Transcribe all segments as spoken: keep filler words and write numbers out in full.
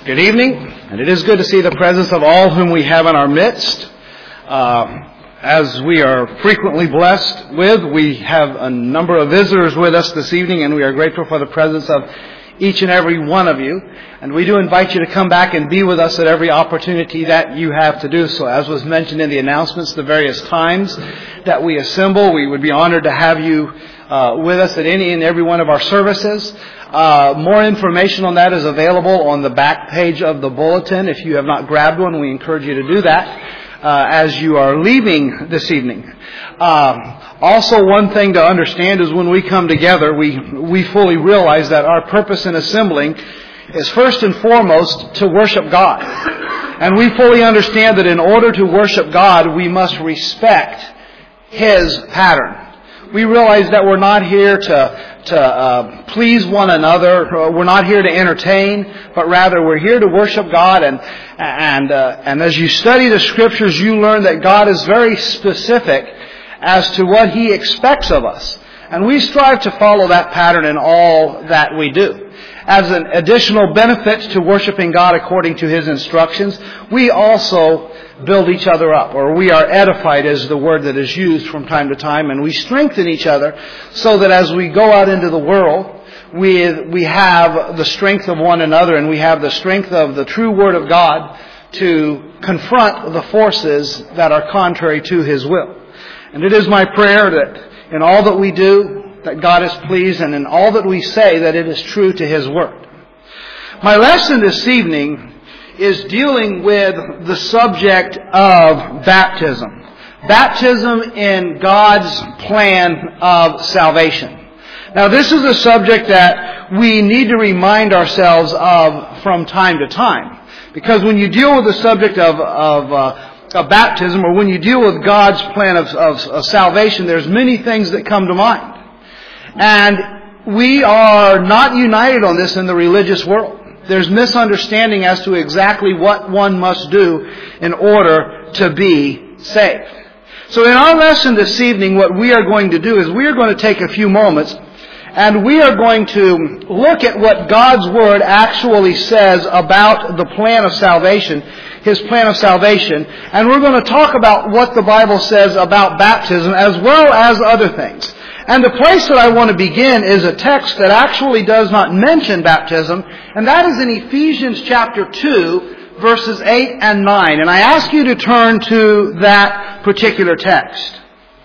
Good evening, and it is good to see the presence of all whom we have in our midst. Uh, as we are frequently blessed with, we have a number of visitors with us this evening, and we are grateful for the presence of each and every one of you. And we do invite you to come back and be with us at every opportunity that you have to do so. As was mentioned in the announcements, the various times that we assemble, we would be honored to have you uh, with us at any and every one of our services. Uh, more information on that is available on the back page of the bulletin. If you have not grabbed one, we encourage you to do that uh, as you are leaving this evening. Um, also, one thing to understand is when we come together, we we fully realize that our purpose in assembling is first and foremost to worship God. And we fully understand that in order to worship God, we must respect His pattern. We realize that we're not here to to uh, please one another. We're not here to entertain, but rather we're here to worship God. And and uh, and as you study the Scriptures, you learn that God is very specific as to what He expects of us. And we strive to follow that pattern in all that we do. As an additional benefit to worshiping God according to His instructions, we also build each other up, or we are edified is the word that is used from time to time, and we strengthen each other so that as we go out into the world, we we have the strength of one another, and we have the strength of the true Word of God to confront the forces that are contrary to His will. And it is my prayer that in all that we do, that God is pleased, and in all that we say, that it is true to His Word. My lesson this evening is dealing with the subject of baptism. Baptism in God's plan of salvation. Now, this is a subject that we need to remind ourselves of from time to time. Because when you deal with the subject of, of, uh, of baptism, or when you deal with God's plan of, of, of salvation, there's many things that come to mind. And we are not united on this in the religious world. There's misunderstanding as to exactly what one must do in order to be saved. So in our lesson this evening, what we are going to do is we are going to take a few moments and we are going to look at what God's Word actually says about the plan of salvation, His plan of salvation, and we're going to talk about what the Bible says about baptism as well as other things. And the place that I want to begin is a text that actually does not mention baptism, and that is in Ephesians chapter two, verses eight and nine. And I ask you to turn to that particular text.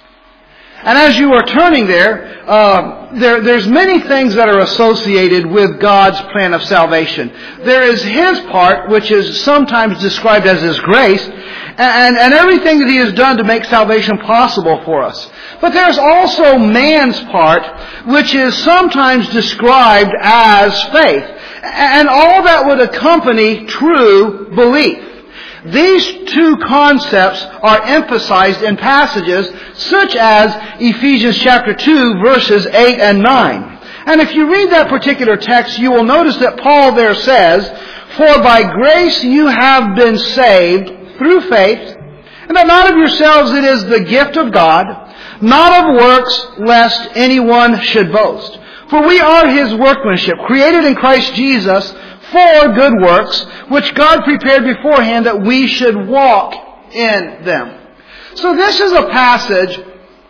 And as you are turning there, uh, there, there's many things that are associated with God's plan of salvation. There is His part, which is sometimes described as His grace, and, and everything that He has done to make salvation possible for us. But there's also man's part, which is sometimes described as faith, and all that would accompany true belief. These two concepts are emphasized in passages such as Ephesians chapter two, verses eight and nine. And if you read that particular text, you will notice that Paul there says, "For by grace you have been saved through faith, and that not of yourselves, it is the gift of God, not of works, lest anyone should boast. For we are His workmanship, created in Christ Jesus for good works, which God prepared beforehand that we should walk in them." So this is a passage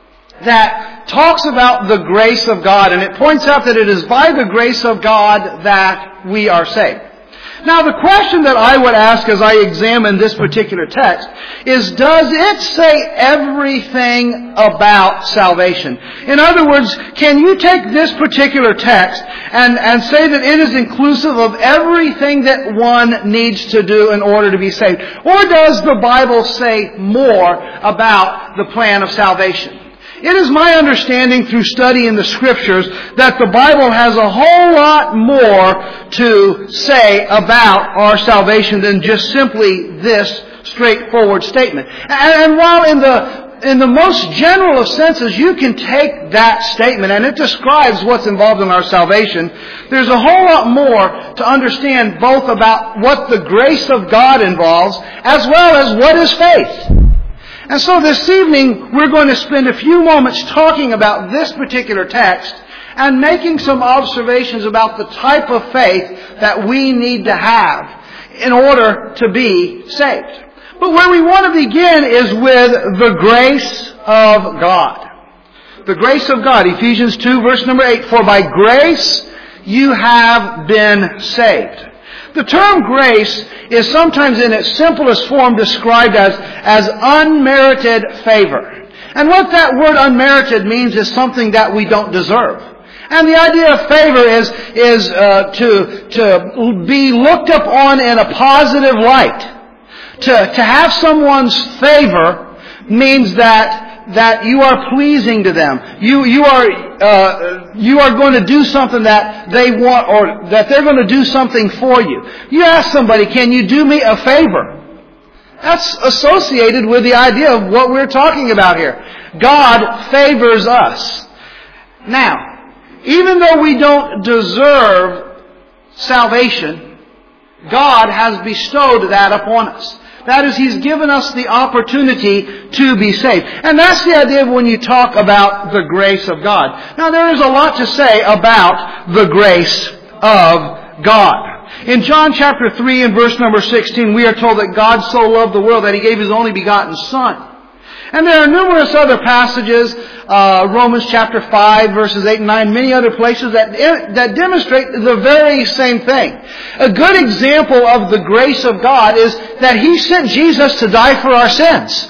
that talks about the grace of God, and it points out that it is by the grace of God that we are saved. Now, the question that I would ask as I examine this particular text is, does it say everything about salvation? In other words, can you take this particular text and, and say that it is inclusive of everything that one needs to do in order to be saved? Or does the Bible say more about the plan of salvation? It is my understanding through study in the Scriptures that the Bible has a whole lot more to say about our salvation than just simply this straightforward statement. And while in the in the most general of senses you can take that statement and it describes what's involved in our salvation, there's a whole lot more to understand both about what the grace of God involves as well as what is faith. And so this evening, we're going to spend a few moments talking about this particular text and making some observations about the type of faith that we need to have in order to be saved. But where we want to begin is with the grace of God. The grace of God. Ephesians two, verse number eight. For by grace you have been saved. The term grace is sometimes in its simplest form described as, as unmerited favor. And what that word unmerited means is something that we don't deserve. And the idea of favor is, is uh, to, to be looked upon in a positive light. To, to have someone's favor means that, that you are pleasing to them. You, you are, uh, you are going to do something that they want, or that they're going to do something for you. You ask somebody, can you do me a favor? That's associated with the idea of what we're talking about here. God favors us. Now, even though we don't deserve salvation, God has bestowed that upon us. That is, He's given us the opportunity to be saved. And that's the idea when you talk about the grace of God. Now, there is a lot to say about the grace of God. In John chapter three and verse number sixteen, we are told that God so loved the world that He gave His only begotten Son. And there are numerous other passages, uh, Romans chapter five, verses eight and nine, many other places that, that demonstrate the very same thing. A good example of the grace of God is that He sent Jesus to die for our sins.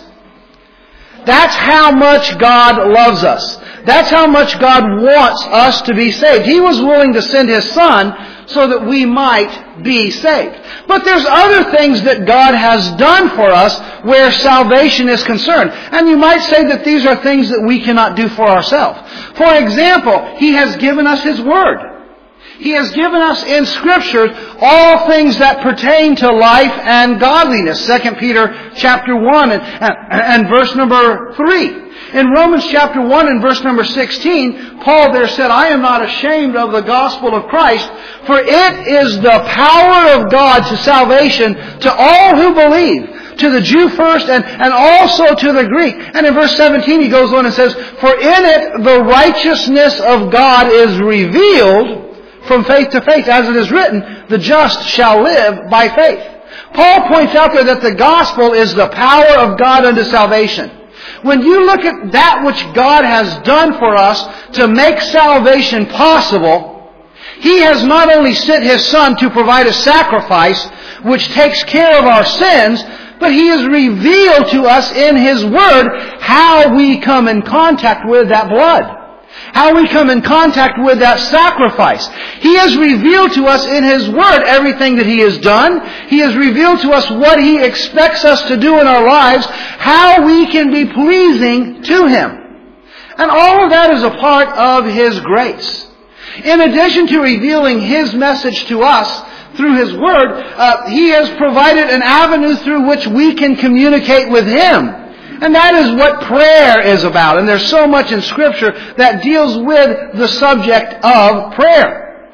That's how much God loves us. That's how much God wants us to be saved. He was willing to send His Son so that we might be saved. But there's other things that God has done for us where salvation is concerned. And you might say that these are things that we cannot do for ourselves. For example, He has given us His Word. He has given us in Scripture all things that pertain to life and godliness. Second Peter chapter one and, and, and verse number three. In Romans chapter one and verse number sixteen, Paul there said, I am not ashamed of the gospel of Christ, for it is the power of God to salvation to all who believe, to the Jew first and, and also to the Greek. And in verse seventeen he goes on and says, for in it the righteousness of God is revealed from faith to faith, as it is written, the just shall live by faith. Paul points out there that the gospel is the power of God unto salvation. When you look at that which God has done for us to make salvation possible, He has not only sent His Son to provide a sacrifice which takes care of our sins, but He has revealed to us in His Word how we come in contact with that blood. How we come in contact with that sacrifice. He has revealed to us in His Word everything that He has done. He has revealed to us what He expects us to do in our lives, how we can be pleasing to Him. And all of that is a part of His grace. In addition to revealing His message to us through His Word, uh, He has provided an avenue through which we can communicate with Him. And that is what prayer is about. And there's so much in Scripture that deals with the subject of prayer.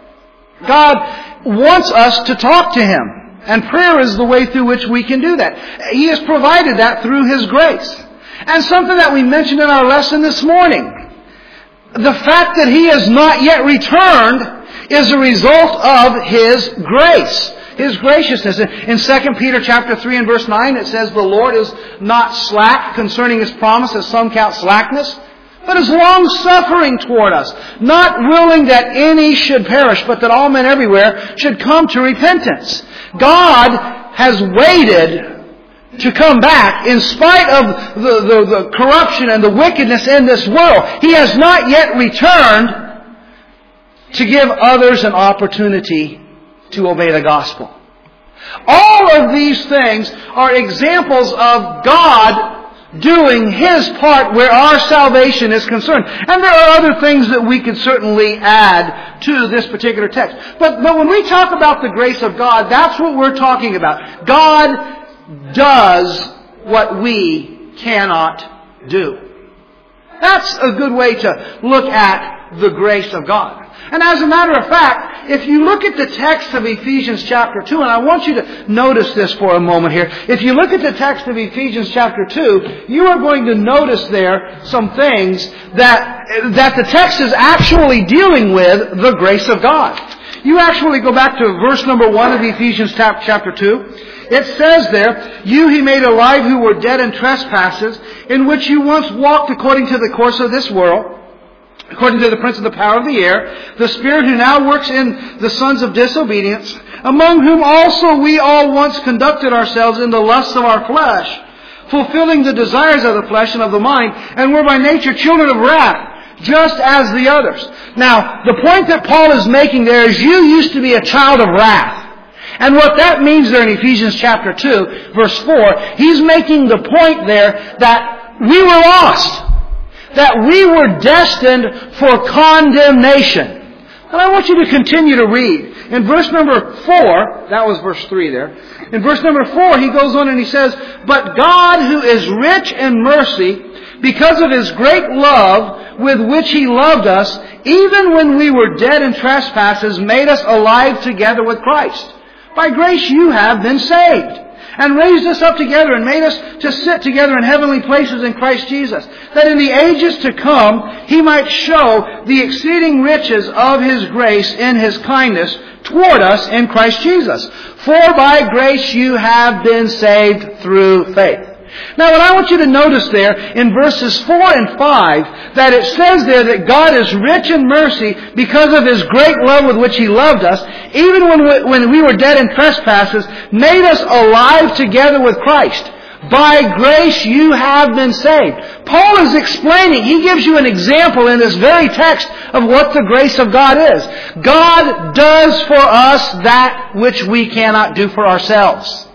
God wants us to talk to Him. And prayer is the way through which we can do that. He has provided that through His grace. And something that we mentioned in our lesson this morning. The fact that He has not yet returned is a result of His grace. His graciousness. In Second Peter chapter three and verse nine, it says, the Lord is not slack concerning His promise, as some count slackness, but is long-suffering toward us, not willing that any should perish, but that all men everywhere should come to repentance. God has waited to come back in spite of the, the, the corruption and the wickedness in this world. He has not yet returned to give others an opportunity to obey the gospel. All of these things are examples of God doing His part where our salvation is concerned. And there are other things that we could certainly add to this particular text. But, but when we talk about the grace of God, that's what we're talking about. God does what we cannot do. That's a good way to look at the grace of God. And as a matter of fact, if you look at the text of Ephesians chapter two, and I want you to notice this for a moment here. If you look at the text of Ephesians chapter two, you are going to notice there some things that, that the text is actually dealing with the grace of God. You actually go back to verse number one of Ephesians chapter two. It says there, you He made alive who were dead in trespasses, in which you once walked according to the course of this world, according to the prince of the power of the air, the spirit who now works in the sons of disobedience, among whom also we all once conducted ourselves in the lusts of our flesh, fulfilling the desires of the flesh and of the mind, and were by nature children of wrath, just as the others. Now, the point that Paul is making there is you used to be a child of wrath. And what that means there in Ephesians chapter two, verse four, he's making the point there that we were lost. That we were destined for condemnation. And I want you to continue to read. In verse number four, that was verse three there. In verse number four, he goes on and he says, but God, who is rich in mercy, because of His great love with which He loved us, even when we were dead in trespasses, made us alive together with Christ. By grace you have been saved, and raised us up together and made us to sit together in heavenly places in Christ Jesus, that in the ages to come He might show the exceeding riches of His grace in His kindness toward us in Christ Jesus. For by grace you have been saved through faith. Now what I want you to notice there in verses four and five, that it says there that God is rich in mercy because of His great love with which He loved us, even when we, when we were dead in trespasses, made us alive together with Christ. By grace you have been saved. Paul is explaining, he gives you an example in this very text of what the grace of God is. God does for us that which we cannot do for ourselves.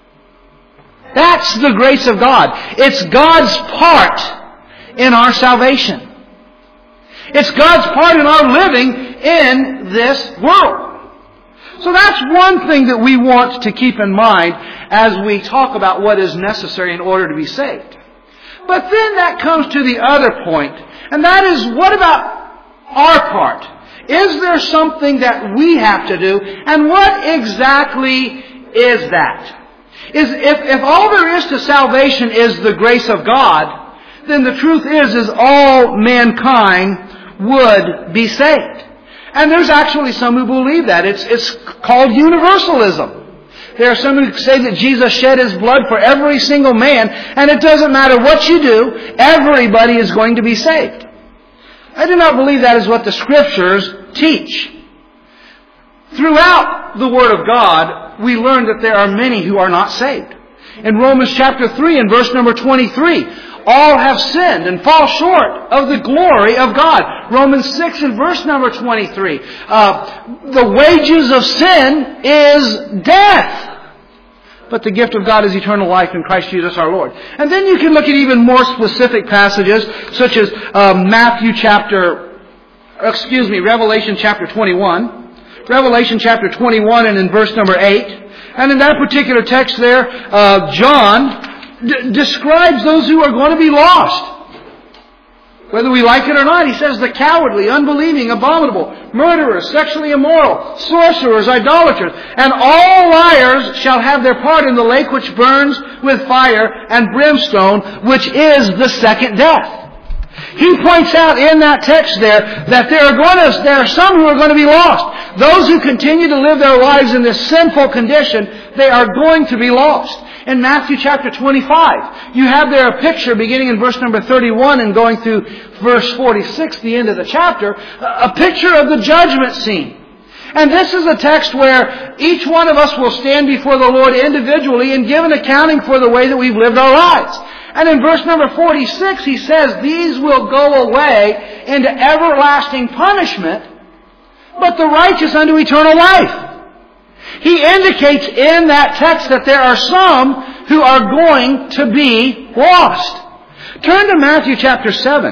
That's the grace of God. It's God's part in our salvation. It's God's part in our living in this world. So that's one thing that we want to keep in mind as we talk about what is necessary in order to be saved. But then that comes to the other point, and that is, what about our part? Is there something that we have to do? And what exactly is that? Is if, if all there is to salvation is the grace of God, then the truth is, is all mankind would be saved. And there's actually some who believe that. It's, it's called universalism. There are some who say that Jesus shed His blood for every single man, and it doesn't matter what you do, everybody is going to be saved. I do not believe that is what the Scriptures teach. Throughout the Word of God, we learn that there are many who are not saved. In Romans chapter three and verse number twenty-three, all have sinned and fall short of the glory of God. Romans six and verse number twenty-three, uh, the wages of sin is death, but the gift of God is eternal life in Christ Jesus our Lord. And then you can look at even more specific passages, such as uh, Matthew chapter, excuse me, Revelation chapter twenty-one. Revelation chapter twenty-one and in verse number eight. And in that particular text there, uh, John d- describes those who are going to be lost. Whether we like it or not, he says the cowardly, unbelieving, abominable, murderers, sexually immoral, sorcerers, idolaters, and all liars shall have their part in the lake which burns with fire and brimstone, which is the second death. He points out in that text there that there are going to, there are some who are going to be lost. Those who continue to live their lives in this sinful condition, they are going to be lost. In Matthew chapter twenty-five, you have there a picture beginning in verse number thirty-one and going through verse forty-six, the end of the chapter, a picture of the judgment scene. And this is a text where each one of us will stand before the Lord individually and give an accounting for the way that we've lived our lives. And in verse number forty-six, he says, these will go away into everlasting punishment, but the righteous unto eternal life. He indicates in that text that there are some who are going to be lost. Turn to Matthew chapter seven.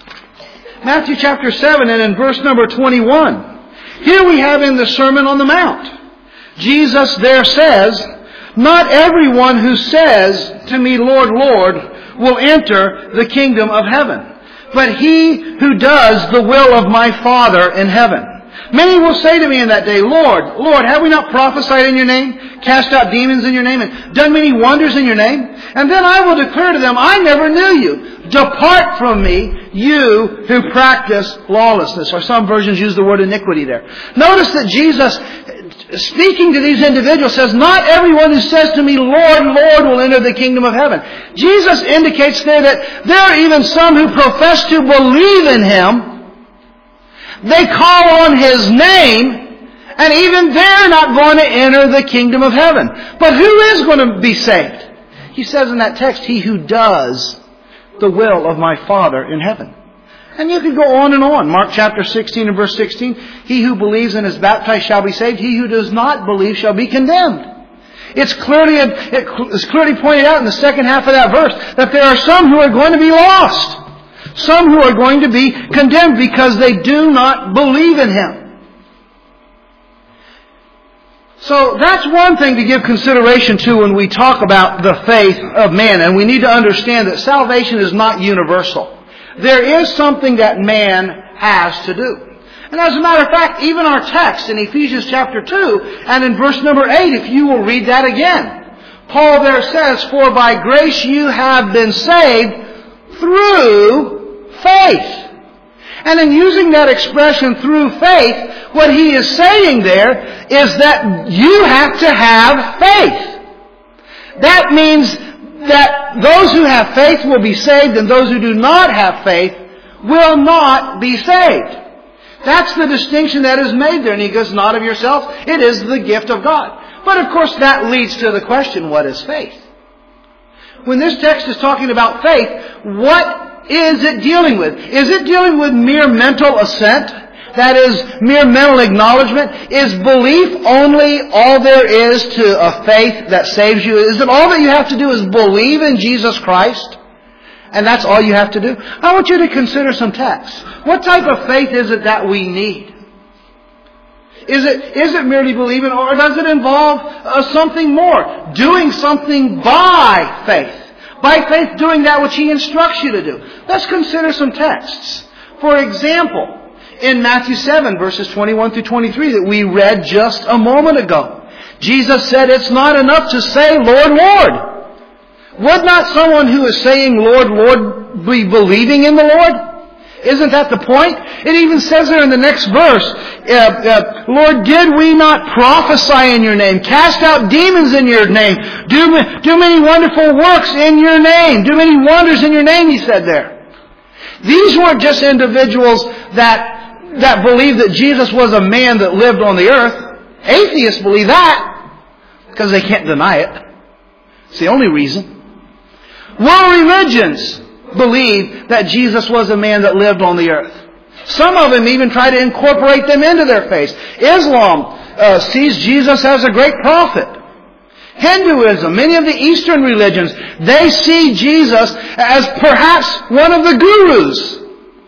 Matthew chapter seven and in verse number twenty-one. Here we have in the Sermon on the Mount. Jesus there says, not everyone who says to me, Lord, Lord, will enter the kingdom of heaven, but he who does the will of my Father in heaven. Many will say to me in that day, Lord, Lord, have we not prophesied in your name, cast out demons in your name, and done many wonders in your name? And then I will declare to them, I never knew you. Depart from me, you who practice lawlessness. Or some versions use the word iniquity there. Notice that Jesus, speaking to these individuals, says, not everyone who says to me, Lord, Lord, will enter the kingdom of heaven. Jesus indicates there that there are even some who profess to believe in Him. They call on His name, and even they're not going to enter the kingdom of heaven. But who is going to be saved? He says in that text, he who does the will of my Father in heaven. And you can go on and on. Mark chapter sixteen and verse sixteen. He who believes and is baptized shall be saved. He who does not believe shall be condemned. It's clearly, it's clearly pointed out in the second half of that verse that there are some who are going to be lost. Some who are going to be condemned because they do not believe in Him. So that's one thing to give consideration to when we talk about the faith of man. And we need to understand that salvation is not universal. There is something that man has to do. And as a matter of fact, even our text in Ephesians chapter two and in verse number eight, if you will read that again, Paul there says, for by grace you have been saved through faith. And in using that expression through faith, what he is saying there is that you have to have faith. That means that those who have faith will be saved and those who do not have faith will not be saved. That's the distinction that is made there. And he goes, not of yourselves, it is the gift of God. But of course that leads to the question, what is faith? When this text is talking about faith, what is it dealing with? Is it dealing with mere mental assent? That is, mere mental acknowledgement? Is belief only all there is to a faith that saves you? Is it all that you have to do is believe in Jesus Christ? And that's all you have to do? I want you to consider some texts. What type of faith is it that we need? Is it, is it merely believing, or does it involve uh, something more? Doing something by faith. By faith doing that which He instructs you to do. Let's consider some texts. For example, in Matthew seven, verses twenty-one through twenty-three that we read just a moment ago. Jesus said, it's not enough to say, Lord, Lord. Would not someone who is saying, Lord, Lord, be believing in the Lord? Isn't that the point? It even says there in the next verse, uh, uh, Lord, did we not prophesy in your name, cast out demons in your name, do, do many wonderful works in your name, do many wonders in your name, he said there. These weren't just individuals that, that believed that Jesus was a man that lived on the earth. Atheists believe that because they can't deny it. It's the only reason. World religions believe that Jesus was a man that lived on the earth. Some of them even try to incorporate them into their faith. Islam uh, sees Jesus as a great prophet. Hinduism, many of the Eastern religions, they see Jesus as perhaps one of the gurus.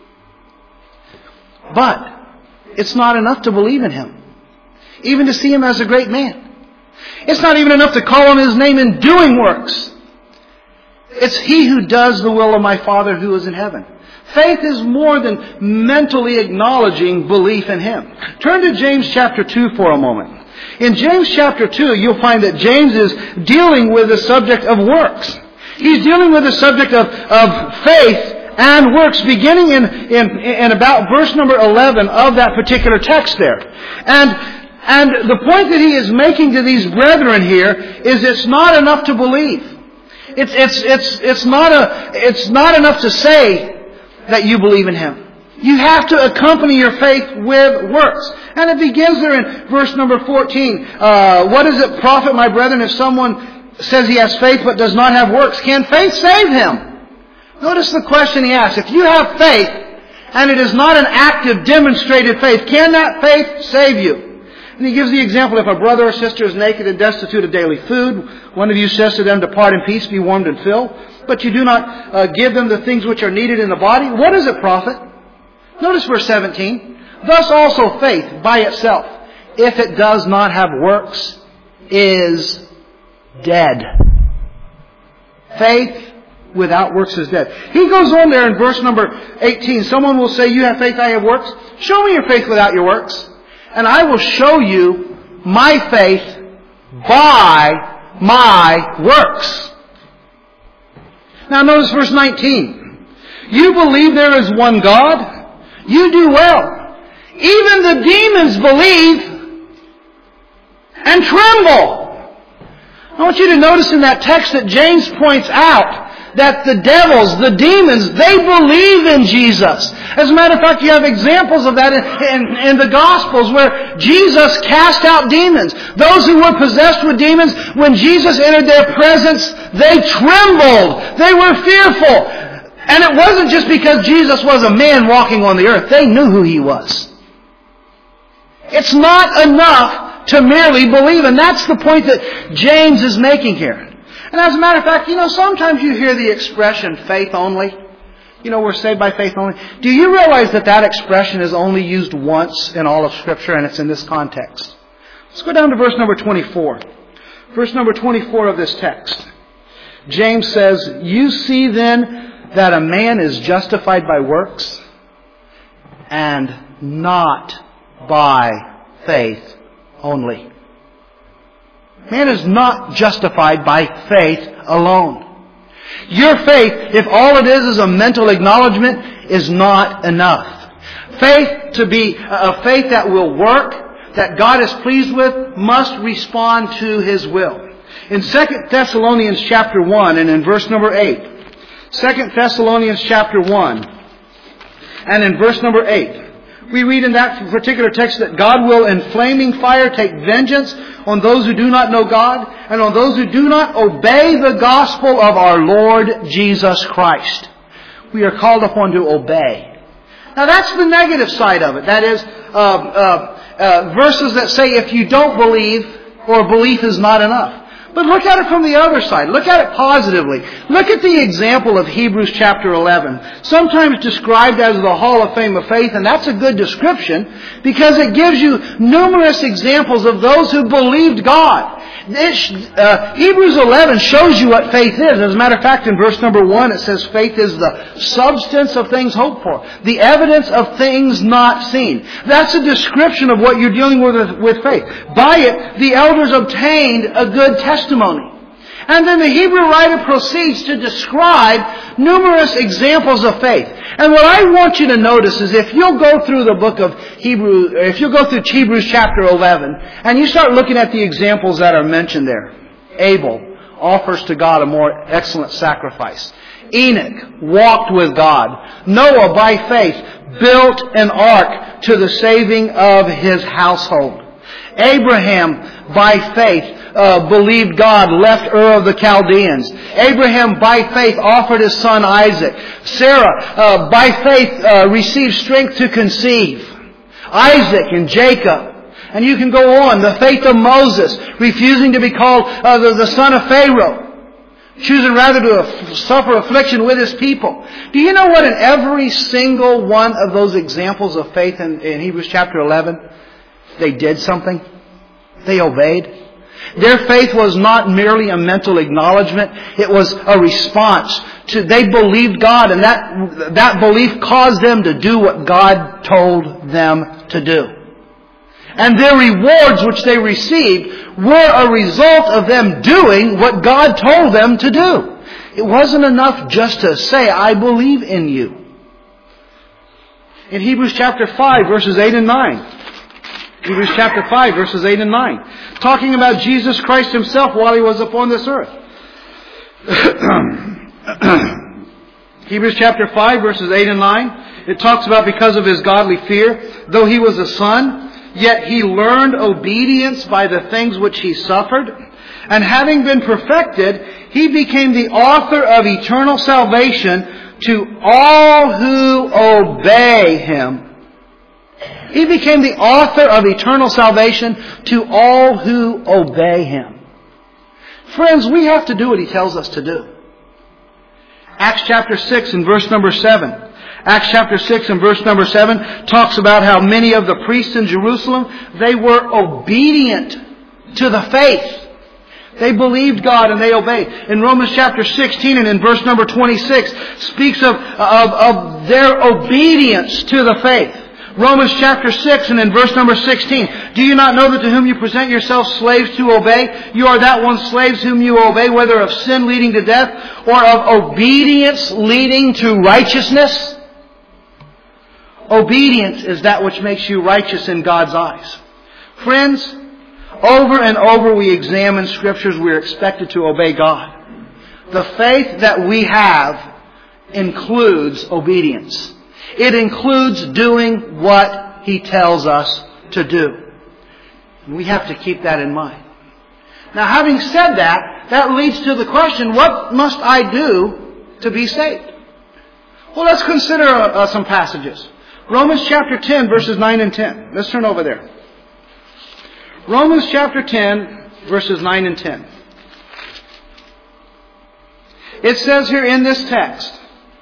But it's not enough to believe in Him. Even to see Him as a great man. It's not even enough to call on His name in doing works. It's He who does the will of my Father who is in heaven. Faith is more than mentally acknowledging belief in Him. Turn to James chapter two for a moment. In James chapter two, you'll find that James is dealing with the subject of works. He's dealing with the subject of, of faith and works, beginning in, in, in about verse number eleven of that particular text there. And, and the point that he is making to these brethren here is it's not enough to believe. It's, it's, it's, it's, not a, it's not enough to say that you believe in Him. You have to accompany your faith with works. And it begins there in verse number fourteen. Uh, what does it profit, my brethren, if someone says he has faith but does not have works? Can faith save him? Notice the question he asks. If you have faith and it is not an active, demonstrated faith, can that faith save you? And he gives the example, if a brother or sister is naked and destitute of daily food, one of you says to them, depart in peace, be warmed and filled, but you do not uh, give them the things which are needed in the body, what does it profit? Notice verse seventeen. Thus also faith by itself, if it does not have works, is dead. Faith without works is dead. He goes on there in verse number eighteen. Someone will say, you have faith, I have works. Show me your faith without your works, and I will show you my faith by my works. Now notice verse nineteen. You believe there is one God? You do well. Even the demons believe and tremble. I want you to notice in that text that James points out that the devils, the demons, they believe in Jesus. As a matter of fact, you have examples of that in, in, in the Gospels where Jesus cast out demons. Those who were possessed with demons, when Jesus entered their presence, they trembled. They were fearful. And it wasn't just because Jesus was a man walking on the earth. They knew who He was. It's not enough to merely believe. And that's the point that James is making here. And as a matter of fact, you know, sometimes you hear the expression faith only. You know, we're saved by faith only. Do you realize that that expression is only used once in all of Scripture, and it's in this context? Let's go down to verse number twenty-four. Verse number twenty-four of this text. James says, "You see then that a man is justified by works and not by faith only." Man is not justified by faith alone. Your faith, if all it is is a mental acknowledgement, is not enough. Faith to be a faith that will work, that God is pleased with, must respond to His will. In Second Thessalonians chapter one and in verse number eight, Second Thessalonians chapter one and in verse number eight, we read in that particular text that God will in flaming fire take vengeance on those who do not know God and on those who do not obey the gospel of our Lord Jesus Christ. We are called upon to obey. Now that's the negative side of it. That is, uh, uh, uh, verses that say if you don't believe or belief is not enough. But look at it from the other side. Look at it positively. Look at the example of Hebrews chapter eleven. Sometimes described as the Hall of Fame of Faith, and that's a good description because it gives you numerous examples of those who believed God. It, uh, Hebrews eleven shows you what faith is. As a matter of fact, in verse number one, it says faith is the substance of things hoped for, the evidence of things not seen. That's a description of what you're dealing with with faith. By it, the elders obtained a good testimony. And then the Hebrew writer proceeds to describe numerous examples of faith. And what I want you to notice is if you'll go through the book of Hebrew, if you'll go through Hebrews chapter eleven, and you start looking at the examples that are mentioned there. Abel offers to God a more excellent sacrifice. Enoch walked with God. Noah, by faith, built an ark to the saving of his household. Abraham, by faith, Uh, believed God, left Ur of the Chaldeans. Abraham, by faith, offered his son Isaac. Sarah, uh, by faith, uh, received strength to conceive. Isaac and Jacob. And you can go on. The faith of Moses, refusing to be called uh, the, the son of Pharaoh, choosing rather to uh, suffer affliction with his people. Do you know what in every single one of those examples of faith in, in Hebrews chapter eleven, they did something? They obeyed. Their faith was not merely a mental acknowledgement. It was a response to, they believed God, and that, that belief caused them to do what God told them to do. And their rewards which they received were a result of them doing what God told them to do. It wasn't enough just to say, I believe in you. In Hebrews chapter five, verses eight and nine. Hebrews chapter five, verses eight and nine. Talking about Jesus Christ Himself while He was upon this earth. Hebrews chapter five, verses eight and nine. It talks about because of His godly fear, though He was a son, yet He learned obedience by the things which He suffered. And having been perfected, He became the author of eternal salvation to all who obey Him. He became the author of eternal salvation to all who obey Him. Friends, we have to do what He tells us to do. Acts chapter six and verse number seven. Acts chapter six and verse number seven talks about how many of the priests in Jerusalem, they were obedient to the faith. They believed God and they obeyed. In Romans chapter sixteen and in verse number twenty-six speaks of, of, of their obedience to the faith. Romans chapter six and in verse number sixteen. Do you not know that to whom you present yourselves slaves to obey, you are that one slaves whom you obey, whether of sin leading to death or of obedience leading to righteousness? Obedience is that which makes you righteous in God's eyes. Friends, over and over we examine Scriptures, we are expected to obey God. The faith that we have includes obedience. It includes doing what He tells us to do. We have to keep that in mind. Now, having said that, that leads to the question, what must I do to be saved? Well, let's consider uh, some passages. Romans chapter ten, verses nine and ten. Let's turn over there. Romans chapter ten, verses nine and ten. It says here in this text,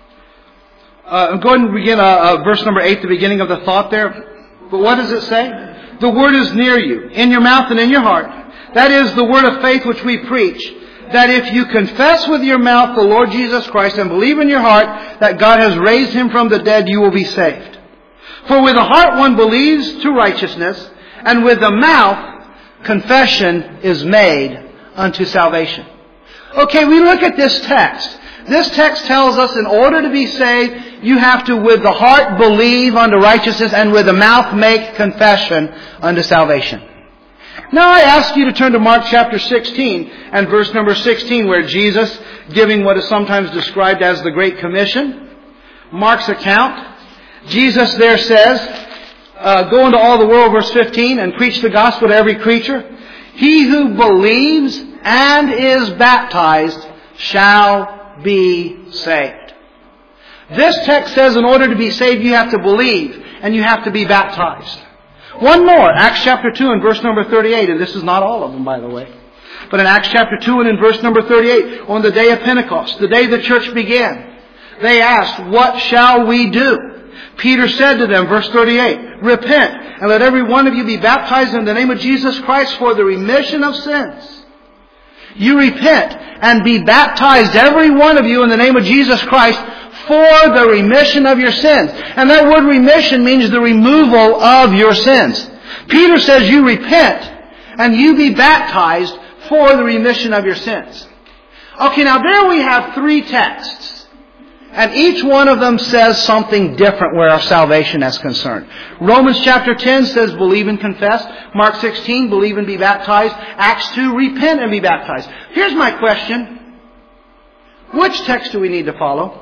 Uh, go ahead and begin uh, uh, verse number eight, the beginning of the thought there. But what does it say? The word is near you, in your mouth and in your heart. That is the word of faith which we preach. That if you confess with your mouth the Lord Jesus Christ and believe in your heart that God has raised Him from the dead, you will be saved. For with the heart one believes to righteousness, and with the mouth confession is made unto salvation. Okay, we look at this text. This text tells us in order to be saved, you have to with the heart believe unto righteousness and with the mouth make confession unto salvation. Now I ask you to turn to Mark chapter sixteen and verse number sixteen, where Jesus, giving what is sometimes described as the Great Commission, Mark's account, Jesus there says, uh, go into all the world, verse fifteen, and preach the gospel to every creature. He who believes and is baptized shall be saved. This text says in order to be saved you have to believe and you have to be baptized. One more, Acts chapter two and verse number thirty-eight, and this is not all of them, by the way. But in Acts chapter two and in verse number thirty-eight, on the day of Pentecost, the day the church began, they asked, what shall we do? Peter said to them, verse thirty-eight, repent and let every one of you be baptized in the name of Jesus Christ for the remission of sins. You repent and be baptized, every one of you, in the name of Jesus Christ for the remission of your sins. And that word remission means the removal of your sins. Peter says you repent and you be baptized for the remission of your sins. Okay, now there we have three texts. And each one of them says something different where our salvation is concerned. Romans chapter ten says believe and confess. Mark sixteen, believe and be baptized. Acts two, repent and be baptized. Here's my question. Which text do we need to follow?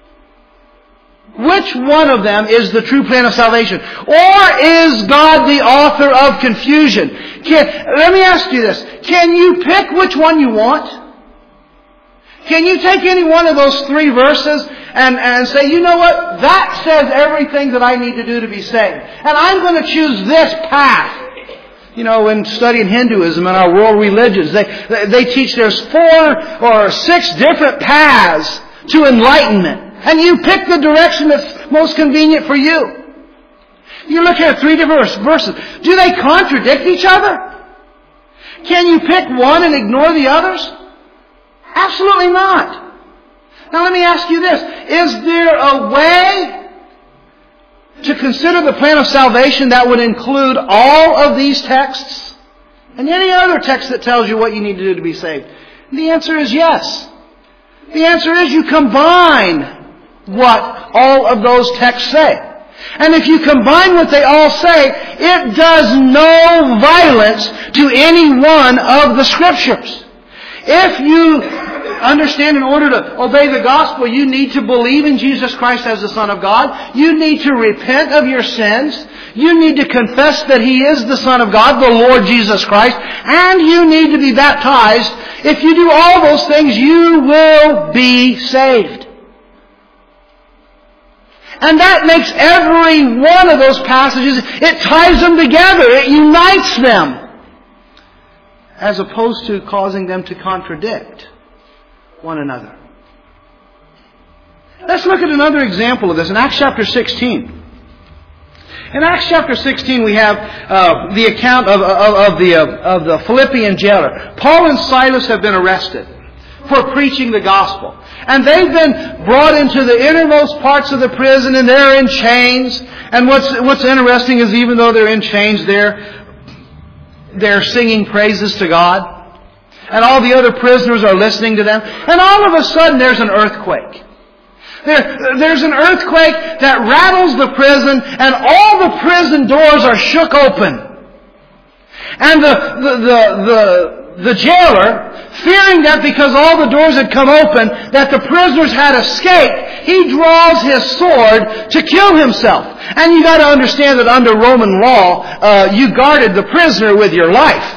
Which one of them is the true plan of salvation? Or is God the author of confusion? Can, let me ask you this. Can you pick which one you want? Can you take any one of those three verses and, and say, you know what? That says everything that I need to do to be saved. And I'm going to choose this path. You know, when studying Hinduism and our world religions, they, they teach there's four or six different paths to enlightenment. And you pick the direction that's most convenient for you. You look at three different verses. Do they contradict each other? Can you pick one and ignore the others? Absolutely not. Now let me ask you this. Is there a way to consider the plan of salvation that would include all of these texts and any other text that tells you what you need to do to be saved? And the answer is yes. The answer is you combine what all of those texts say. And if you combine what they all say, it does no violence to any one of the Scriptures. If you understand in order to obey the gospel, you need to believe in Jesus Christ as the Son of God. You need to repent of your sins. You need to confess that He is the Son of God, the Lord Jesus Christ. And you need to be baptized. If you do all those things, you will be saved. And that makes every one of those passages, it ties them together. It unites them. As opposed to causing them to contradict one another. Let's look at another example of this in Acts chapter sixteen. In Acts chapter sixteen we have uh, the account of, of, of, the, uh, of the Philippian jailer. Paul and Silas have been arrested. for preaching the gospel. And they've been brought into the innermost parts of the prison, and they're in chains. And what's what's interesting is even though they're in chains, they're they're singing praises to God. And all the other prisoners are listening to them. And all of a sudden there's an earthquake. There, there's an earthquake that rattles the prison, and all the prison doors are shook open. And the, the, the, the, the jailer, fearing that because all the doors had come open, that the prisoners had escaped, he draws his sword to kill himself. And you got to understand that under Roman law, uh, you guarded the prisoner with your life.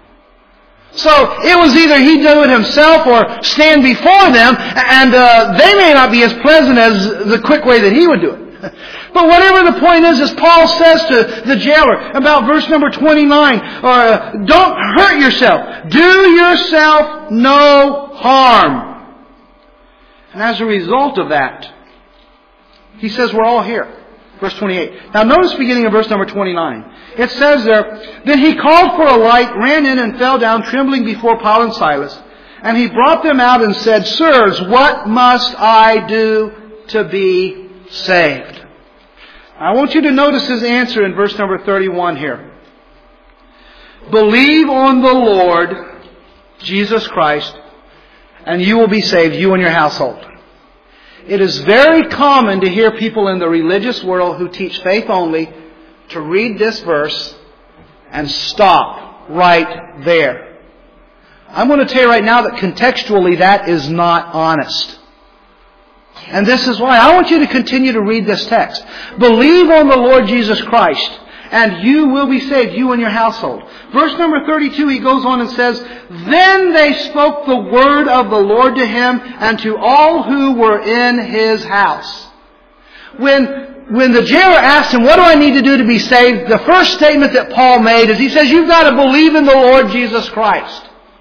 So it was either he do it himself or stand before them, and uh, they may not be as pleasant as the quick way that he would do it. But whatever the point is, as Paul says to the jailer about verse number twenty-nine, uh, don't hurt yourself. Do yourself no harm. And as a result of that, he says we're all here. Verse twenty-eight. Now notice beginning of verse number twenty-nine. It says there, then he called for a light, ran in and fell down trembling before Paul and Silas. And he brought them out and said, Sirs, what must I do to be saved? I want you to notice his answer in verse number thirty-one here. Believe on the Lord Jesus Christ, and you will be saved, you and your household. It is very common to hear people in the religious world who teach faith only to read this verse and stop right there. I'm going to tell you right now that contextually that is not honest. And this is why I want you to continue to read this text. Believe on the Lord Jesus Christ, and you will be saved, you and your household. Verse number thirty-two, he goes on and says, Then they spoke the word of the Lord to him and to all who were in his house. When, when the jailer asked him, what do I need to do to be saved? The first statement that Paul made is he says, you've got to believe in the Lord Jesus Christ.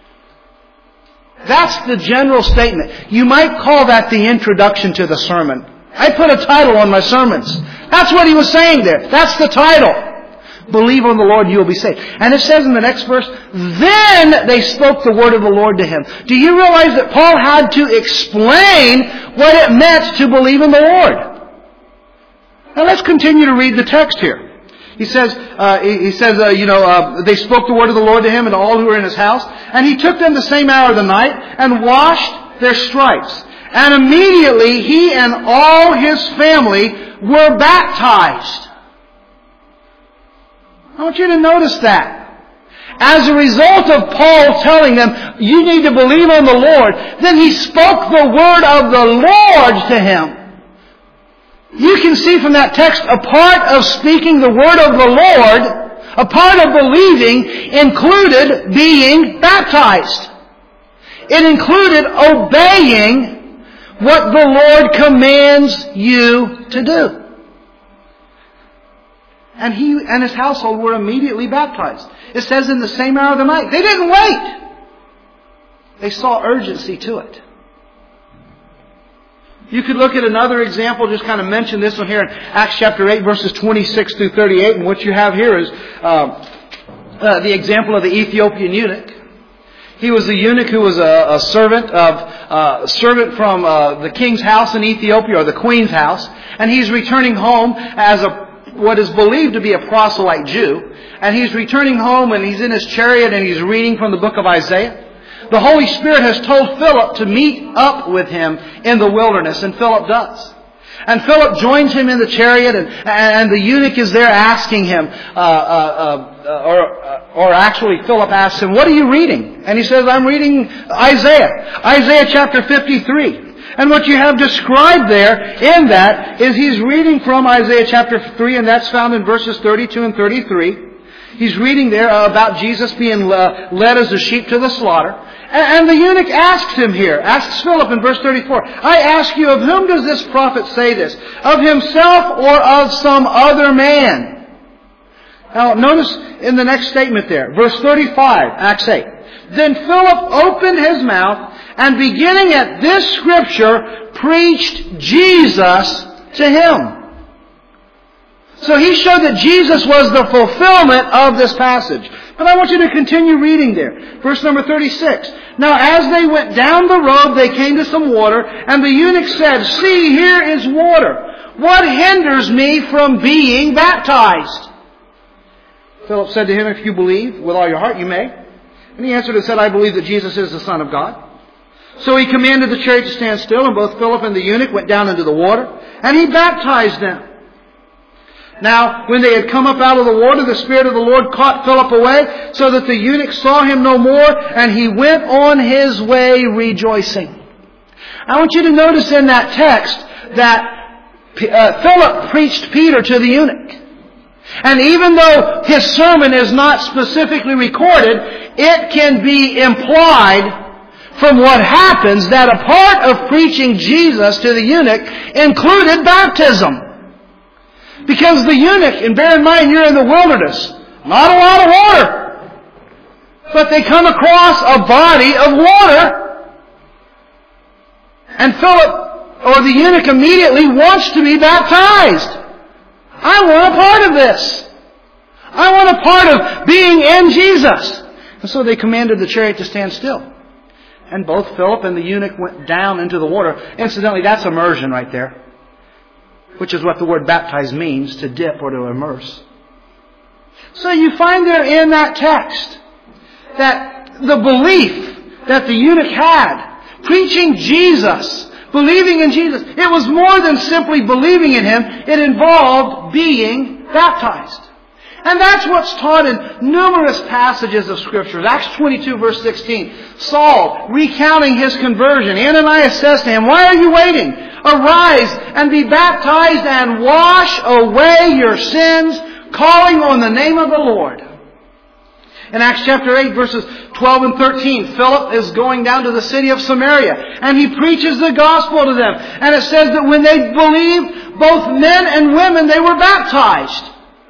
That's the general statement. You might call that the introduction to the sermon. I put a title on my sermons. That's what he was saying there. That's the title. Believe on the Lord and you will be saved. And it says in the next verse, then they spoke the word of the Lord to him. Do you realize that Paul had to explain what it meant to believe in the Lord? Now let's continue to read the text here. He says, uh, he says, uh, you know, uh, they spoke the word of the Lord to him and all who were in his house. And he took them the same hour of the night and washed their stripes. And immediately he and all his family were baptized. I want you to notice that. As a result of Paul telling them, you need to believe on the Lord, then he spoke the word of the Lord to him. You can see from that text, a part of speaking the word of the Lord, a part of believing, included being baptized. It included obeying what the Lord commands you to do. And he and his household were immediately baptized. It says in the same hour of the night. They didn't wait. They saw urgency to it. You could look at another example, just kind of mention this one here in Acts chapter eight, verses twenty-six through thirty-eight. And what you have here is uh, uh, the example of the Ethiopian eunuch. He was a eunuch who was a, a servant of uh, servant from uh, the king's house in Ethiopia, or the queen's house, and he's returning home as a what is believed to be a proselyte Jew. And he's returning home and he's in his chariot and he's reading from the book of Isaiah. The Holy Spirit has told Philip to meet up with him in the wilderness, and Philip does. And Philip joins him in the chariot, and, and the eunuch is there asking him, uh, uh, uh, or, uh, or actually Philip asks him, what are you reading? And he says, I'm reading Isaiah. Isaiah chapter fifty-three. And what you have described there in that is he's reading from Isaiah chapter three, and that's found in verses thirty-two and thirty-three. He's reading there about Jesus being uh, led as a sheep to the slaughter. And, and the eunuch asks him here, asks Philip in verse thirty-four, I ask you, of whom does this prophet say this? Of himself or of some other man? Now notice in the next statement there, verse thirty-five, Acts eight. Then Philip opened his mouth, and beginning at this scripture, preached Jesus to him. So he showed that Jesus was the fulfillment of this passage. But I want you to continue reading there. Verse number thirty-six. Now as they went down the road, they came to some water, and the eunuch said, "See, here is water. What hinders me from being baptized?" Philip said to him, "If you believe with all your heart, you may." And he answered and said, "I believe that Jesus is the Son of God." So he commanded the chariot to stand still, and both Philip and the eunuch went down into the water, and he baptized them. Now, when they had come up out of the water, the Spirit of the Lord caught Philip away, so that the eunuch saw him no more, and he went on his way rejoicing. I want you to notice in that text that uh, Philip preached Peter to the eunuch. And even though his sermon is not specifically recorded, it can be implied from what happens that a part of preaching Jesus to the eunuch included baptism. Because the eunuch, and bear in mind you're in the wilderness, not a lot of water, but they come across a body of water, and Philip, or the eunuch, immediately wants to be baptized. I want a part of this. I want a part of being in Jesus. And so they commanded the chariot to stand still. And both Philip and the eunuch went down into the water. Incidentally, that's immersion right there, which is what the word baptize means, to dip or to immerse. So you find there in that text that the belief that the eunuch had, preaching Jesus, believing in Jesus, it was more than simply believing in Him. It involved being baptized. And that's what's taught in numerous passages of Scripture. Acts twenty-two verse sixteen. Saul, recounting his conversion, Ananias says to him, "Why are you waiting? Arise and be baptized and wash away your sins, calling on the name of the Lord." In Acts chapter eight verses twelve and thirteen, Philip is going down to the city of Samaria, and he preaches the gospel to them. And it says that when they believed, both men and women, they were baptized.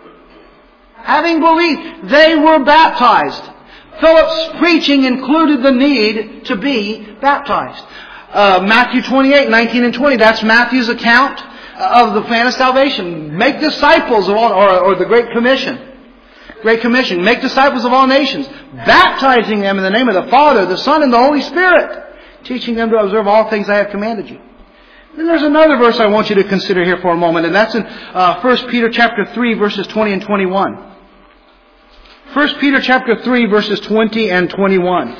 Having believed, they were baptized. Philip's preaching included the need to be baptized. Uh, Matthew twenty-eight, nineteen and twenty, that's Matthew's account of the plan of salvation. Make disciples of all, or, or the Great Commission. Great Commission. Make disciples of all nations, baptizing them in the name of the Father, the Son, and the Holy Spirit, teaching them to observe all things I have commanded you. Then there's another verse I want you to consider here for a moment, and that's in uh, First Peter chapter three, verses twenty and twenty-one. First Peter chapter three, verses twenty and twenty-one.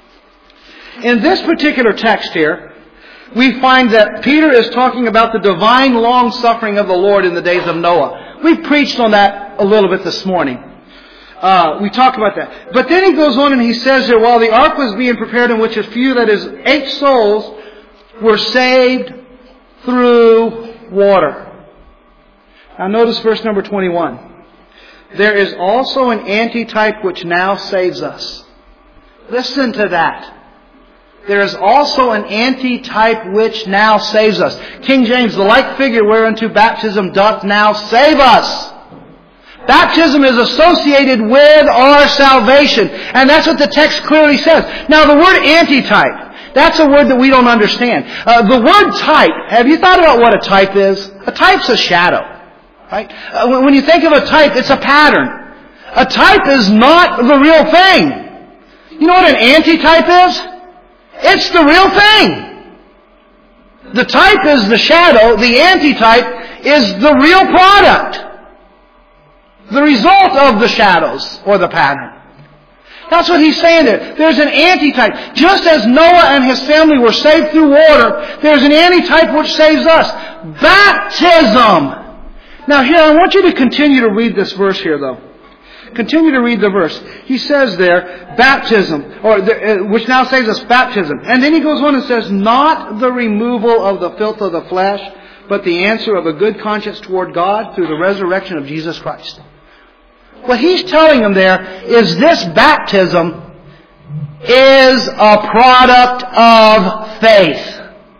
In this particular text here, we find that Peter is talking about the divine long-suffering of the Lord in the days of Noah. We preached on that a little bit this morning. Uh, we talked about that. But then he goes on and he says here, while the ark was being prepared, in which a few, that is, eight souls, were saved through water. Now notice verse number twenty-one. There is also an antitype which now saves us. Listen to that. There is also an antitype which now saves us. King James, the like figure whereunto baptism doth now save us. Baptism is associated with our salvation. And that's what the text clearly says. Now the word antitype, that's a word that we don't understand. Uh, the word type, have you thought about what a type is? A type's a shadow. Right? Uh, when you think of a type, it's a pattern. A type is not the real thing. You know what an antitype is? It's the real thing. The type is the shadow. The antitype is the real product. The result of the shadows or the pattern. That's what he's saying there. There's an antitype. Just as Noah and his family were saved through water, there's an antitype which saves us. Baptism. Now here, I want you to continue to read this verse here, though. Continue to read the verse. He says there, baptism, or the, uh, which now saves us, baptism. And then he goes on and says, not the removal of the filth of the flesh, but the answer of a good conscience toward God through the resurrection of Jesus Christ. What he's telling them there is this baptism is a product of faith.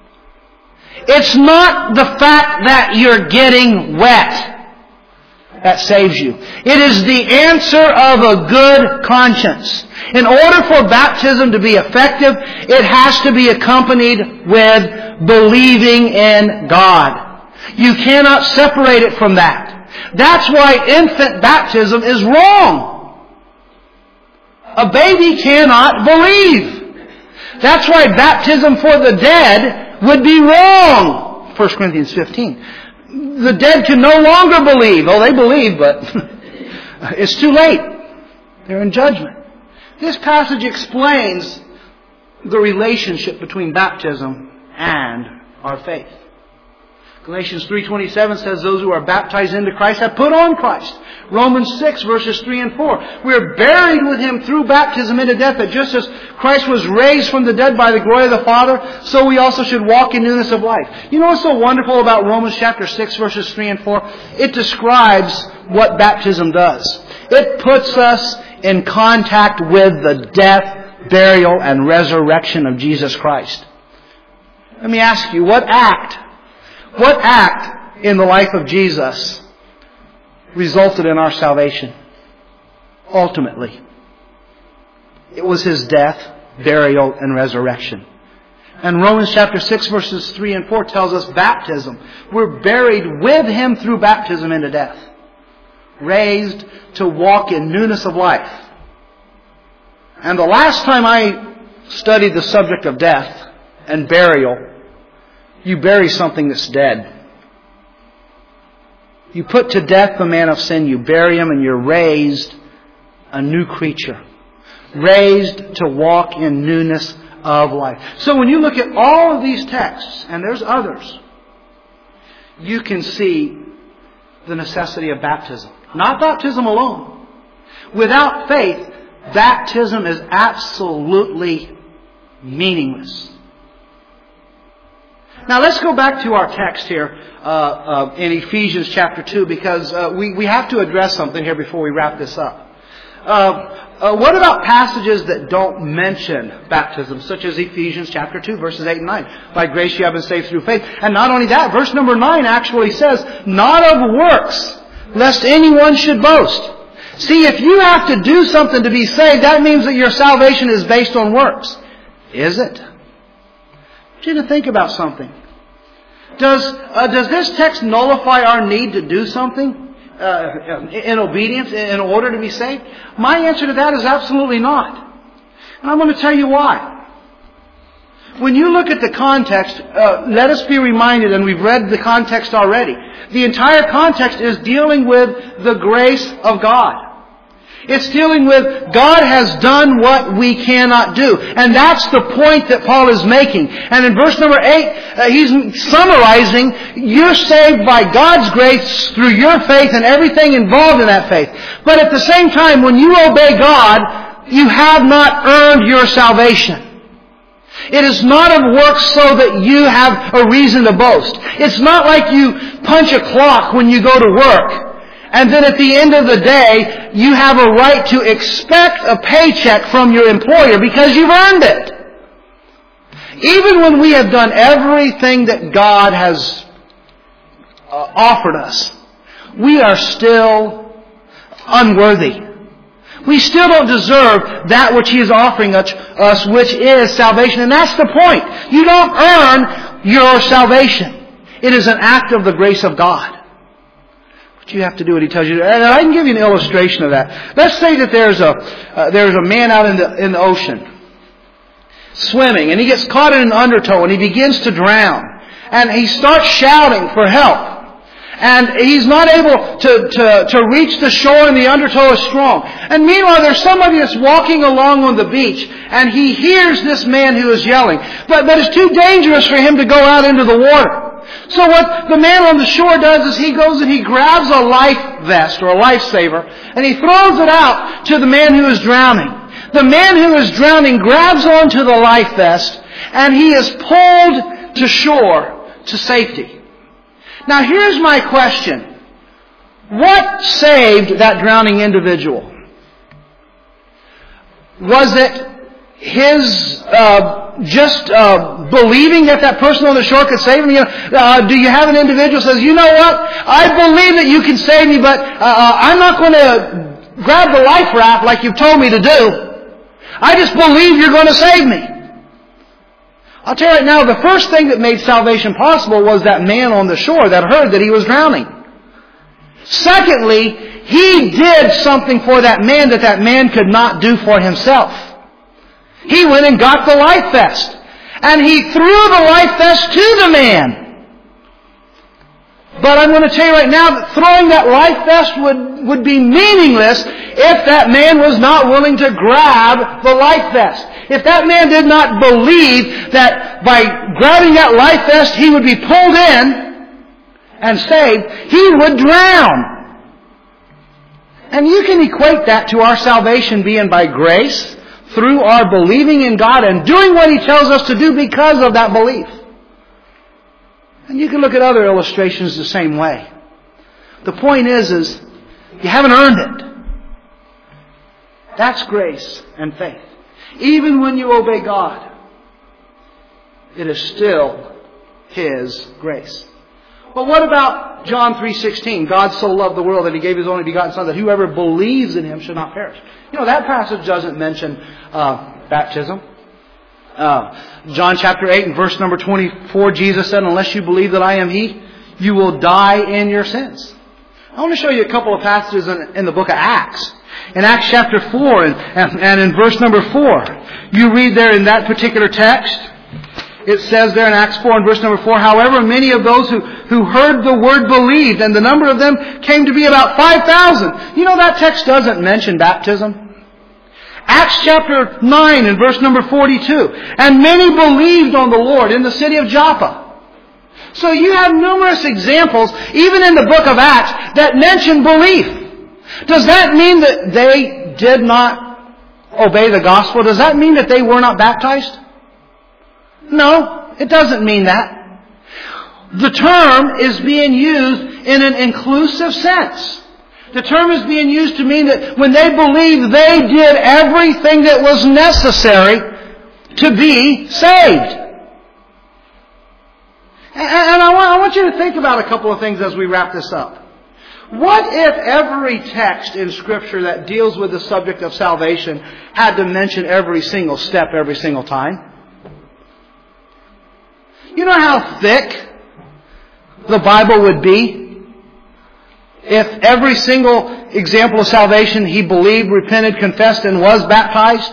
It's not the fact that you're getting wet that saves you. It is the answer of a good conscience. In order for baptism to be effective, it has to be accompanied with believing in God. You cannot separate it from that. That's why infant baptism is wrong. A baby cannot believe. That's why baptism for the dead would be wrong. First Corinthians fifteen. The dead can no longer believe. Oh, they believe, but it's too late. They're in judgment. This passage explains the relationship between baptism and our faith. Galatians three twenty-seven says those who are baptized into Christ have put on Christ. Romans six verses three and four. We are buried with Him through baptism into death, that just as Christ was raised from the dead by the glory of the Father, so we also should walk in newness of life. You know what's so wonderful about Romans chapter six verses three and four? It describes what baptism does. It puts us in contact with the death, burial, and resurrection of Jesus Christ. Let me ask you, what act What act in the life of Jesus resulted in our salvation? Ultimately, it was His death, burial, and resurrection. And Romans chapter six verses three and four tells us baptism. We're buried with Him through baptism into death. Raised to walk in newness of life. And the last time I studied the subject of death and burial, you bury something that's dead. You put to death the man of sin. You bury him and you're raised a new creature. Raised to walk in newness of life. So when you look at all of these texts, and there's others, you can see the necessity of baptism. Not baptism alone. Without faith, baptism is absolutely meaningless. Now let's go back to our text here uh, uh, in Ephesians chapter two, because uh, we, we have to address something here before we wrap this up. Uh, uh, what about passages that don't mention baptism, such as Ephesians chapter two, verses eight and nine? By grace you have been saved through faith. And not only that, verse number nine actually says, not of works, lest anyone should boast. See, if you have to do something to be saved, that means that your salvation is based on works. Is it? I want you to think about something. Does uh, does this text nullify our need to do something uh, in obedience in order to be saved? My answer to that is absolutely not. And I'm going to tell you why. When you look at the context, uh, let us be reminded, and we've read the context already. The entire context is dealing with the grace of God. It's dealing with God has done what we cannot do. And that's the point that Paul is making. And in verse number eight, uh, he's summarizing, you're saved by God's grace through your faith and everything involved in that faith. But at the same time, when you obey God, you have not earned your salvation. It is not of works so that you have a reason to boast. It's not like you punch a clock when you go to work, and then at the end of the day, you have a right to expect a paycheck from your employer because you've earned it. Even when we have done everything that God has uh, offered us, we are still unworthy. We still don't deserve that which He is offering us, which is salvation. And that's the point. You don't earn your salvation. It is an act of the grace of God. You have to do what He tells you to do. And I can give you an illustration of that. Let's say that there's a uh, there's a man out in the in the ocean swimming, and he gets caught in an undertow, and he begins to drown, and he starts shouting for help, and he's not able to to to reach the shore, and the undertow is strong. And meanwhile, there's somebody that's walking along on the beach, and he hears this man who is yelling, but but it's too dangerous for him to go out into the water. So what the man on the shore does is he goes and he grabs a life vest or a lifesaver, and he throws it out to the man who is drowning. The man who is drowning grabs onto the life vest, and he is pulled to shore to safety. Now here's my question. What saved that drowning individual? Was it his uh, just uh, believing that that person on the shore could save him? You know, uh, do you have an individual who says, you know what, I believe that you can save me, but uh, I'm not going to grab the life raft like you've told me to do. I just believe you're going to save me. I'll tell you right now, the first thing that made salvation possible was that man on the shore that heard that he was drowning. Secondly, He did something for that man that that man could not do for himself. He went and got the life vest. And He threw the life vest to the man. But I'm going to tell you right now that throwing that life vest would, would be meaningless if that man was not willing to grab the life vest. If that man did not believe that by grabbing that life vest he would be pulled in and saved, he would drown. And you can equate that to our salvation being by grace through our believing in God and doing what He tells us to do because of that belief. And you can look at other illustrations the same way. The point is, is you haven't earned it. That's grace and faith. Even when you obey God, it is still His grace. But what about John three sixteen? God so loved the world that He gave His only begotten Son that whoever believes in Him should not perish. You know, that passage doesn't mention uh, baptism. Uh, John chapter eight and verse number twenty-four, Jesus said, unless you believe that I am He, you will die in your sins. I want to show you a couple of passages in, in the book of Acts. In Acts chapter four and, and, and in verse number four, you read there in that particular text, it says there in Acts four and verse number four, however, many of those who, who heard the word believed, and the number of them came to be about five thousand. You know, that text doesn't mention baptism. Acts chapter nine and verse number forty-two. And many believed on the Lord in the city of Joppa. So you have numerous examples, even in the book of Acts, that mention belief. Does that mean that they did not obey the gospel? Does that mean that they were not baptized? No, it doesn't mean that. The term is being used in an inclusive sense. The term is being used to mean that when they believed, they did everything that was necessary to be saved. And I want you to think about a couple of things as we wrap this up. What if every text in Scripture that deals with the subject of salvation had to mention every single step every single time? You know how thick the Bible would be if every single example of salvation he believed, repented, confessed, and was baptized?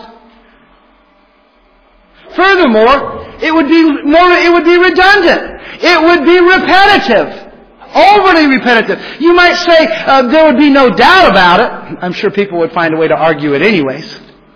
Furthermore, it would be more, it would be redundant. It would be repetitive. Overly repetitive. You might say uh, there would be no doubt about it. I'm sure people would find a way to argue it anyways.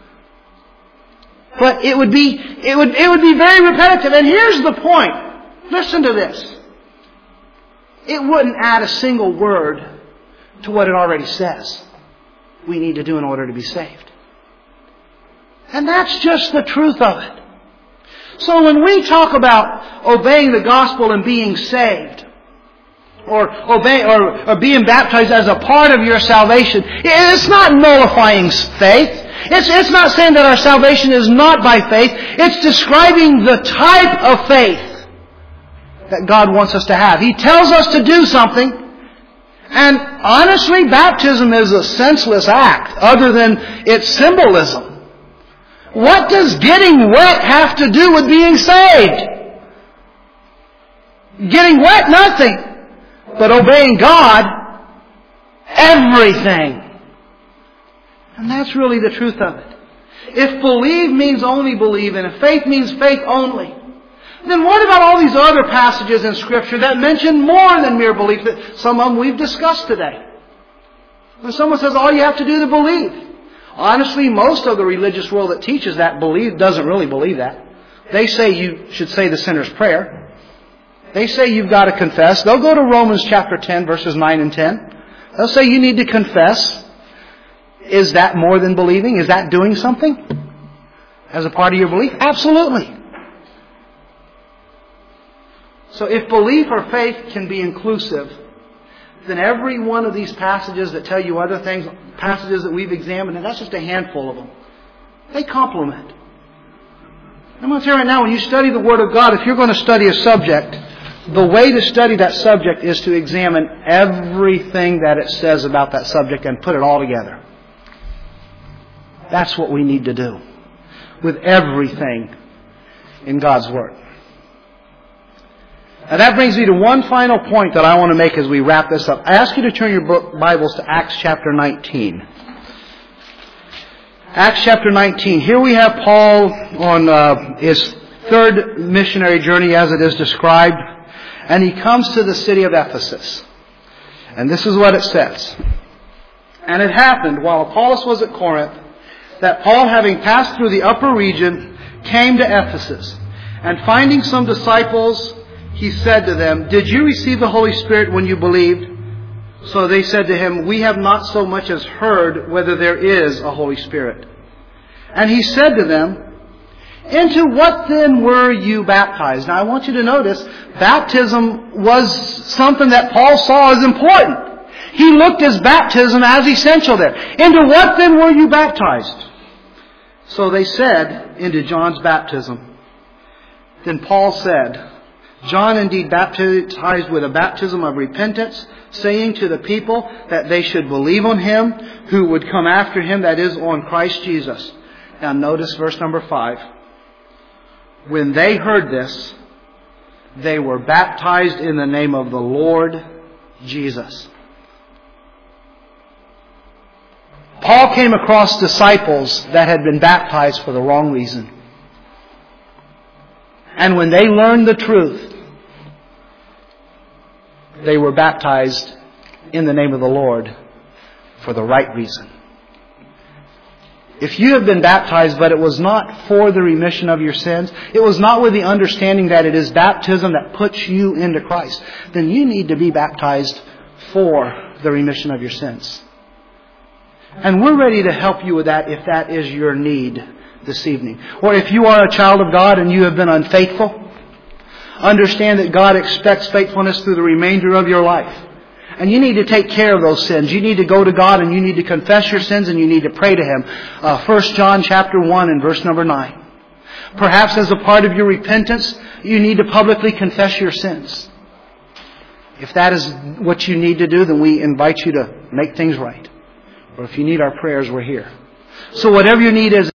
But it would be, it would, it would be very repetitive. And here's the point. Listen to this. It wouldn't add a single word to what it already says we need to do in order to be saved. And that's just the truth of it. So when we talk about obeying the gospel and being saved, or obey, or, or being baptized as a part of your salvation, it's not nullifying faith. It's, it's not saying that our salvation is not by faith. It's describing the type of faith that God wants us to have. He tells us to do something, and honestly, baptism is a senseless act other than its symbolism. What does getting wet have to do with being saved? Getting wet, nothing. But obeying God, everything. And that's really the truth of it. If believe means only believe, and if faith means faith only, then what about all these other passages in Scripture that mention more than mere belief? That some of them we've discussed today. When someone says all you have to do to believe. Honestly, most of the religious world that teaches that believe doesn't really believe that. They say you should say the sinner's prayer. They say you've got to confess. They'll go to Romans chapter ten, verses nine and ten. They'll say you need to confess. Is that more than believing? Is that doing something as a part of your belief? Absolutely. So if belief or faith can be inclusive, then every one of these passages that tell you other things, passages that we've examined, and that's just a handful of them, they complement. I'm going to tell you right now, when you study the Word of God, if you're going to study a subject, the way to study that subject is to examine everything that it says about that subject and put it all together. That's what we need to do with everything in God's Word. And that brings me to one final point that I want to make as we wrap this up. I ask you to turn your book, Bibles to Acts chapter nineteen. Acts chapter nineteen. Here we have Paul on uh, his third missionary journey as it is described. And he comes to the city of Ephesus. And this is what it says. And it happened while Apollos was at Corinth that Paul, having passed through the upper region, came to Ephesus. And finding some disciples, he said to them, "Did you receive the Holy Spirit when you believed?" So they said to him, "We have not so much as heard whether there is a Holy Spirit." And he said to them, "Into what then were you baptized?" Now I want you to notice, baptism was something that Paul saw as important. He looked at baptism as essential there. "Into what then were you baptized?" So they said, "Into John's baptism." Then Paul said, "John indeed baptized with a baptism of repentance, saying to the people that they should believe on him who would come after him, that is, on Christ Jesus." Now notice verse number five. When they heard this, they were baptized in the name of the Lord Jesus. Paul came across disciples that had been baptized for the wrong reason. And when they learned the truth, they were baptized in the name of the Lord for the right reason. If you have been baptized, but it was not for the remission of your sins, it was not with the understanding that it is baptism that puts you into Christ, then you need to be baptized for the remission of your sins. And we're ready to help you with that if that is your need this evening. Or if you are a child of God and you have been unfaithful, understand that God expects faithfulness through the remainder of your life. And you need to take care of those sins. You need to go to God and you need to confess your sins and you need to pray to Him. Uh, First John chapter one and verse number nine. Perhaps as a part of your repentance, you need to publicly confess your sins. If that is what you need to do, then we invite you to make things right. Or if you need our prayers, we're here. So whatever your need is,